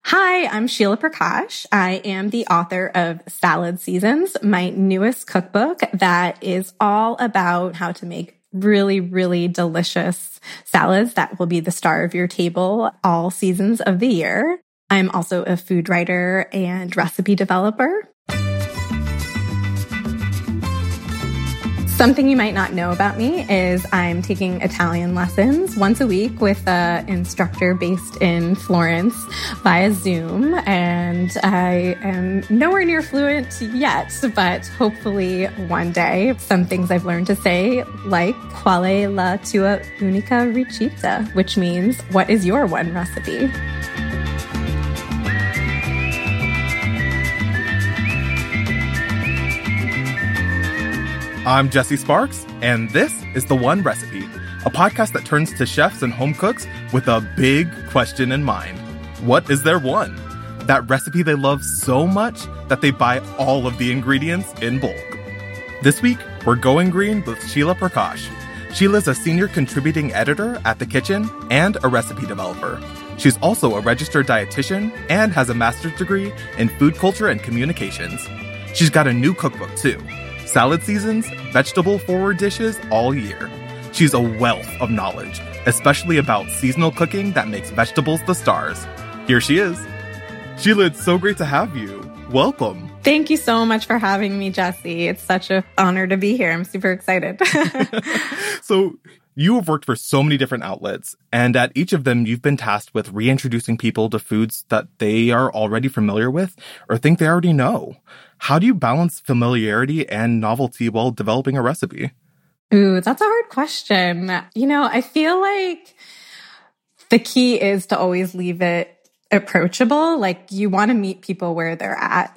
Hi, I'm Sheila Prakash. I am the author of Salad Seasons, my newest cookbook that is all about how to make really, really delicious salads that will be the star of your table all seasons of the year. I'm also a food writer and recipe developer. Something you might not know about me is I'm taking Italian lessons once a week with an instructor based in Florence via Zoom. And I am nowhere near fluent yet, but hopefully one day. Some things I've learned to say, like, qual è la tua unica ricetta, which means, what is your one recipe? I'm Jesse Sparks, and this is The One Recipe, a podcast that turns to chefs and home cooks with a big question in mind. What is their one? That recipe they love so much that they buy all of the ingredients in bulk. This week, we're going green with Sheila Prakash. Sheila's a senior contributing editor at The Kitchen and a recipe developer. She's also a registered dietitian and has a master's degree in food culture and communications. She's got a new cookbook, too. Salad Seasons, vegetable-forward dishes all year. She's a wealth of knowledge, especially about seasonal cooking that makes vegetables the stars. Here she is. Sheila, it's so great to have you. Welcome. Thank you so much for having me, Jesse. It's such an honor to be here. I'm super excited. So, you have worked for so many different outlets, and at each of them, you've been tasked with reintroducing people to foods that they are already familiar with or think they already know. How do you balance familiarity and novelty while developing a recipe? Ooh, that's a hard question. I feel like the key is to always leave it approachable. Like, you want to meet people where they're at.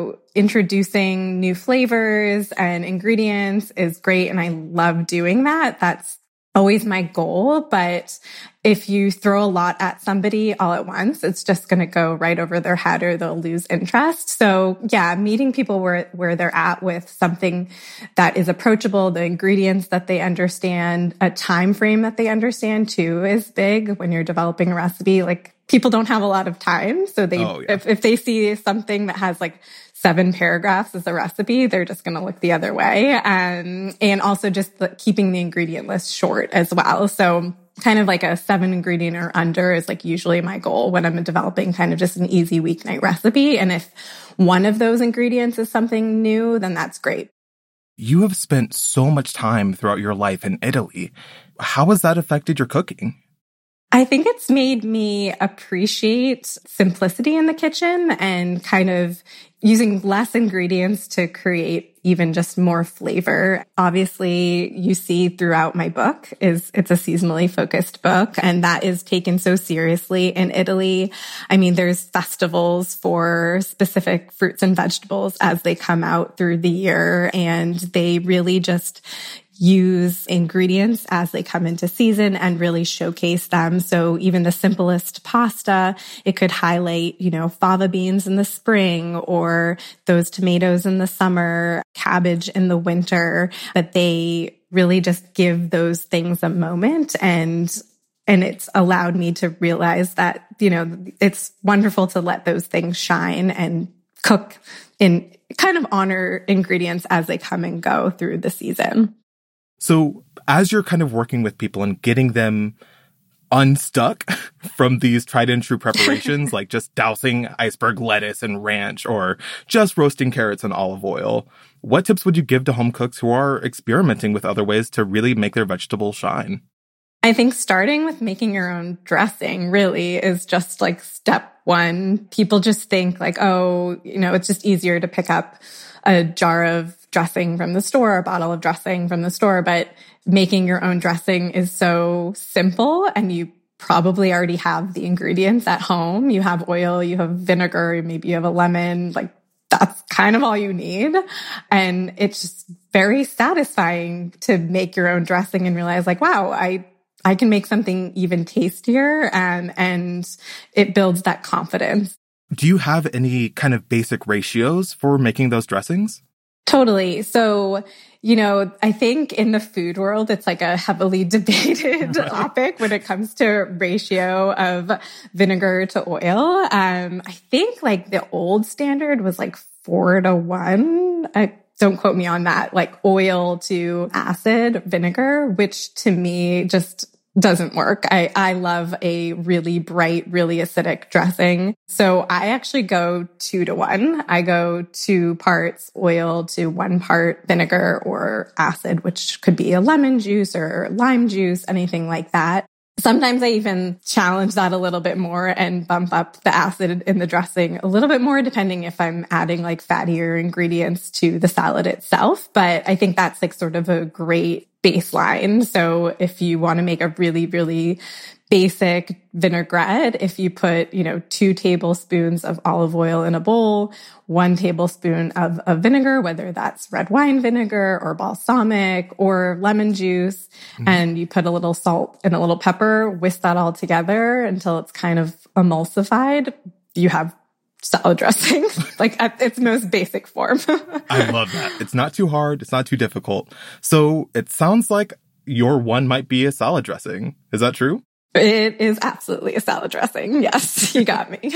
Introducing new flavors and ingredients is great, and I love doing that. That's always my goal. But if you throw a lot at somebody all at once, it's just going to go right over their head or they'll lose interest. So yeah, meeting people where they're at with something that is approachable, the ingredients that they understand, a time frame that they understand too is big when you're developing a recipe. Like, people don't have a lot of time. So if they see something that has like 7 paragraphs as a recipe, they're just going to look the other way. And also just keeping the ingredient list short as well. So kind of like a 7 ingredient or under is like usually my goal when I'm developing kind of just an easy weeknight recipe. And if one of those ingredients is something new, then that's great. You have spent so much time throughout your life in Italy. How has that affected your cooking? I think it's made me appreciate simplicity in the kitchen and kind of using less ingredients to create even just more flavor. Obviously, you see throughout my book it's a seasonally focused book, and that is taken so seriously in Italy. I mean, there's festivals for specific fruits and vegetables as they come out through the year, and they really just use ingredients as they come into season and really showcase them. So even the simplest pasta, it could highlight, fava beans in the spring or those tomatoes in the summer, cabbage in the winter, but they really just give those things a moment. And it's allowed me to realize that, it's wonderful to let those things shine and cook in kind of honor ingredients as they come and go through the season. So as you're kind of working with people and getting them unstuck from these tried and true preparations, like just dousing iceberg lettuce and ranch or just roasting carrots in olive oil, what tips would you give to home cooks who are experimenting with other ways to really make their vegetables shine? I think starting with making your own dressing really is just like step one. People just think like, it's just easier to pick up a jar of dressing from the store, a bottle of dressing from the store, but making your own dressing is so simple, and you probably already have the ingredients at home. You have oil, you have vinegar, maybe you have a lemon, like that's kind of all you need. And it's just very satisfying to make your own dressing and realize like, wow, I can make something even tastier, and it builds that confidence. Do you have any kind of basic ratios for making those dressings? Totally. So, I think in the food world, it's like a heavily debated topic when it comes to ratio of vinegar to oil. I think like the old standard was like 4-1. Don't quote me on that, like oil to acid vinegar, which to me just doesn't work. I love a really bright, really acidic dressing. So I actually go 2-1. I go 2 parts oil to 1 part vinegar or acid, which could be a lemon juice or lime juice, anything like that. Sometimes I even challenge that a little bit more and bump up the acid in the dressing a little bit more, depending if I'm adding like fattier ingredients to the salad itself. But I think that's like sort of a great baseline. So if you want to make a really, really basic vinaigrette, if you put, 2 tablespoons of olive oil in a bowl, 1 tablespoon of vinegar, whether that's red wine vinegar or balsamic or lemon juice, and you put a little salt and a little pepper, whisk that all together until it's kind of emulsified, you have salad dressing, like at its most basic form. I love that. It's not too hard. It's not too difficult. So it sounds like your one might be a salad dressing. Is that true? It is absolutely a salad dressing. Yes, you got me.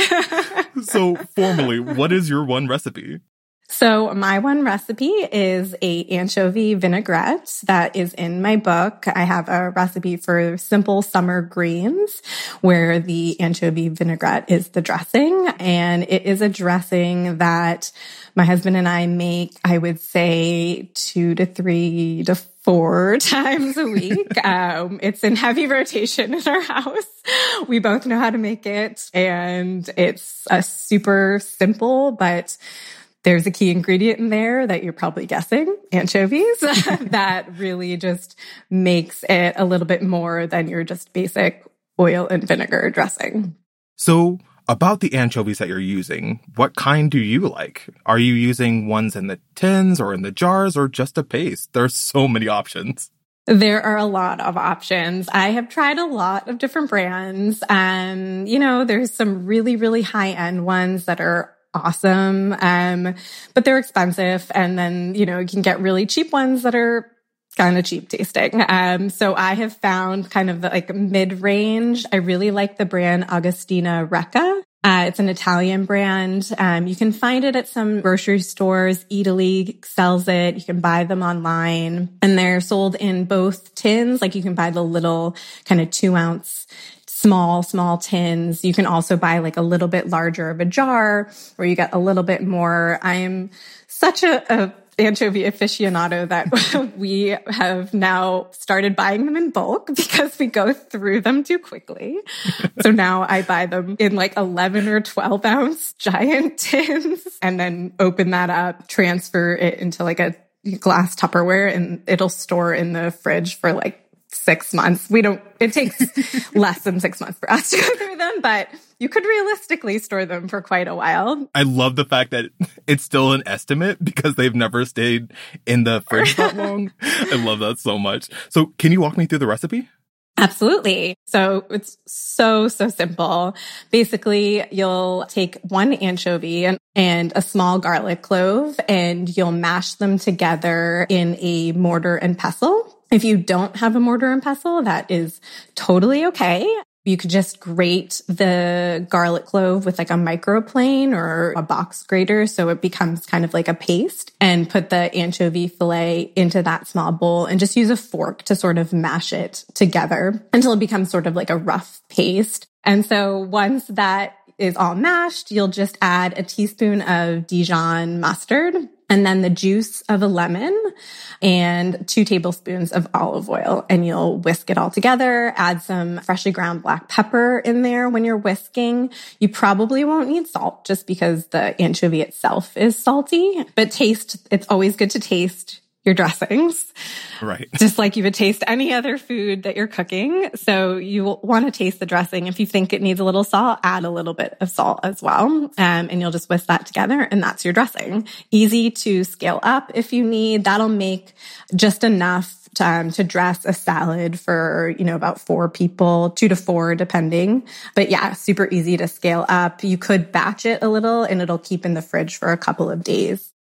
So formally, what is your one recipe? So my one recipe is a anchovy vinaigrette that is in my book. I have a recipe for simple summer greens where the anchovy vinaigrette is the dressing. And it is a dressing that my husband and I make, I would say 2 to 3 to 4 times a week. It's in heavy rotation in our house. We both know how to make it, and it's a super simple, but there's a key ingredient in there that you're probably guessing, anchovies, that really just makes it a little bit more than your just basic oil and vinegar dressing. So about the anchovies that you're using, what kind do you like? Are you using ones in the tins or in the jars or just a paste? There's so many options. There are a lot of options. I have tried a lot of different brands. There's some really, really high-end ones that are awesome. But they're expensive. And then, you can get really cheap ones that are kind of cheap tasting. So I have found kind of the like mid-range. I really like the brand Agostina Recca. It's an Italian brand. You can find it at some grocery stores. Italy sells it. You can buy them online, and they're sold in both tins. Like you can buy the little kind of 2-ounce small tins. You can also buy like a little bit larger of a jar where you get a little bit more. I'm such a anchovy aficionado that we have now started buying them in bulk because we go through them too quickly. So now I buy them in like 11 or 12 ounce giant tins and then open that up, transfer it into like a glass Tupperware, and it'll store in the fridge for like 6 months. It takes less than 6 months for us to go through them, but you could realistically store them for quite a while. I love the fact that it's still an estimate because they've never stayed in the fridge that long. I love that so much. So can you walk me through the recipe? Absolutely. So it's so simple. Basically, you'll take 1 anchovy and a small garlic clove, and you'll mash them together in a mortar and pestle. If you don't have a mortar and pestle, that is totally okay. You could just grate the garlic clove with like a microplane or a box grater so it becomes kind of like a paste, and put the anchovy fillet into that small bowl and just use a fork to sort of mash it together until it becomes sort of like a rough paste. And so once that is all mashed, you'll just add a teaspoon of Dijon mustard, and then the juice of a lemon and 2 tablespoons of olive oil. And you'll whisk it all together. Add some freshly ground black pepper in there when you're whisking. You probably won't need salt just because the anchovy itself is salty, but it's always good to taste your dressings. Right. Just like you would taste any other food that you're cooking. So you want to taste the dressing. If you think it needs a little salt, add a little bit of salt as well. And you'll just whisk that together, and that's your dressing. Easy to scale up if you need. That'll make just enough to dress a salad for, about 4 people, 2 to 4 depending. But yeah, super easy to scale up. You could batch it a little and it'll keep in the fridge for a couple of days.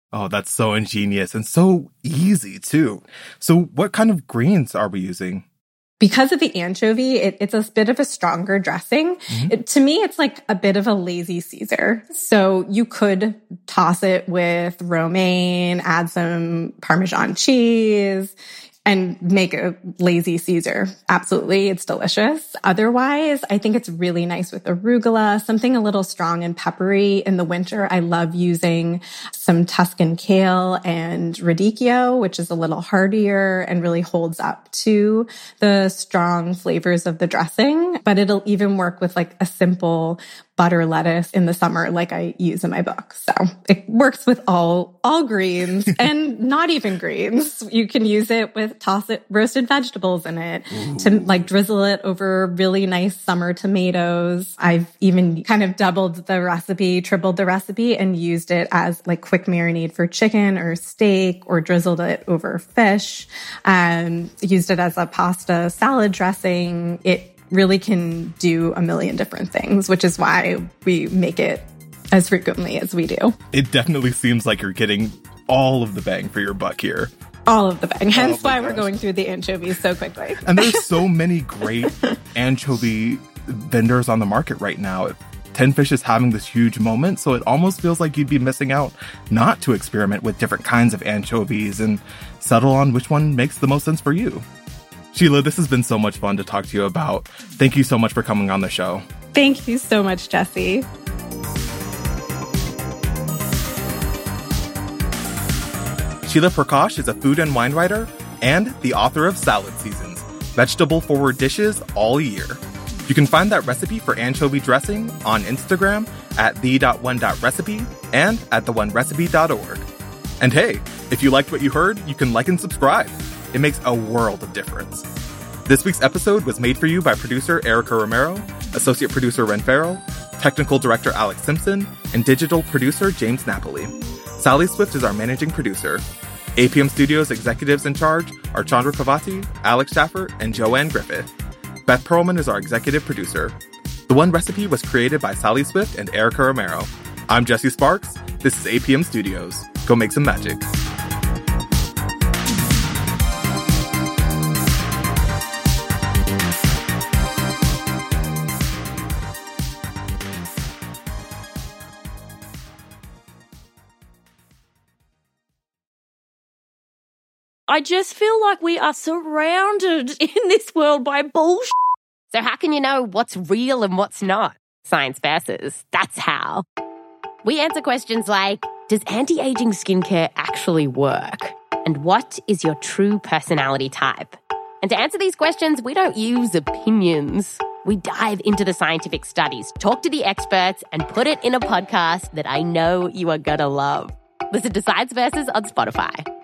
Oh, that's so ingenious and so easy too. So what kind of greens are we using? Because of the anchovy, it's a bit of a stronger dressing. To me, it's like a bit of a lazy Caesar. So you could toss it with romaine, add some Parmesan cheese, and make a lazy Caesar. Absolutely. It's delicious. Otherwise, I think it's really nice with arugula, something a little strong and peppery. In the winter, I love using some Tuscan kale and radicchio, which is a little heartier and really holds up to the strong flavors of the dressing. But it'll even work with like a simple butter lettuce in the summer, like I use in my book. So it works with all greens and not even greens. You can use it with roasted vegetables in it to like drizzle it over really nice summer tomatoes. I've even kind of doubled the recipe, tripled the recipe, and used it as like quick marinade for chicken or steak, or drizzled it over fish, and used it as a pasta salad dressing. It really can do a million different things, which is why we make it as frequently as we do. It definitely seems like you're getting all of the bang for your buck here. All of the bang. Hence why we're going through the anchovies so quickly. And there's so many great anchovy vendors on the market right now. 10 Fish is having this huge moment, so it almost feels like you'd be missing out not to experiment with different kinds of anchovies and settle on which one makes the most sense for you. Sheila, this has been so much fun to talk to you about. Thank you so much for coming on the show. Thank you so much, Jesse. Sheila Prakash is a food and wine writer and the author of Salad Seasons, vegetable-forward dishes all year. You can find that recipe for anchovy dressing on Instagram at the.one.recipe and at theonerecipe.org. And hey, if you liked what you heard, you can like and subscribe. It makes a world of difference. This week's episode was made for you by producer Erica Romero, associate producer Ren Farrell, technical director Alex Simpson, and digital producer James Napoli. Sally Swift is our managing producer. APM Studios executives in charge are Chandra Kavati, Alex Schaffer, and Joanne Griffith. Beth Perlman is our executive producer. The One Recipe was created by Sally Swift and Erica Romero. I'm Jesse Sparks. This is APM Studios. Go make some magic. I just feel like we are surrounded in this world by bullshit. So how can you know what's real and what's not? Science Versus. That's how. We answer questions like, does anti-aging skincare actually work? And what is your true personality type? And to answer these questions, we don't use opinions. We dive into the scientific studies, talk to the experts, and put it in a podcast that I know you are gonna love. Listen to Science Versus on Spotify.